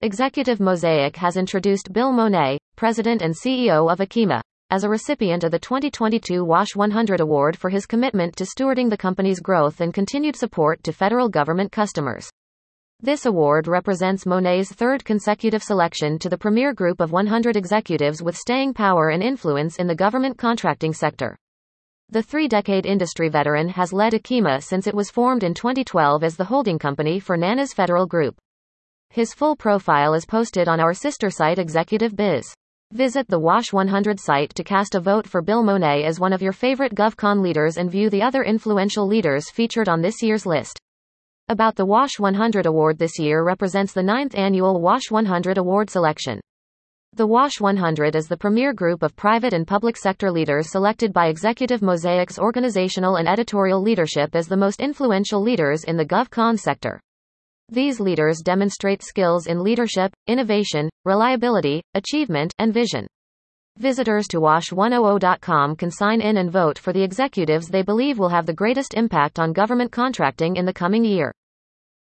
Executive Mosaic has introduced Bill Monet, President and CEO of Akima, as a recipient of the 2022 WASH 100 Award for his commitment to stewarding the company's growth and continued support to federal government customers. This award represents Monet's third consecutive selection to the premier group of 100 executives with staying power and influence in the government contracting sector. The three-decade industry veteran has led Akima since it was formed in 2012 as the holding company for Nanas Federal Group. His full profile is posted on our sister site Executive Biz. Visit the WASH 100 site to cast a vote for Bill Monet as one of your favorite GovCon leaders and view the other influential leaders featured on this year's list. About the WASH 100 Award this year represents the 9th annual WASH 100 Award selection. The WASH 100 is the premier group of private and public sector leaders selected by Executive Mosaic's organizational and editorial leadership as the most influential leaders in the GovCon sector. These leaders demonstrate skills in leadership, innovation, reliability, achievement, and vision. Visitors to wash100.com can sign in and vote for the executives they believe will have the greatest impact on government contracting in the coming year.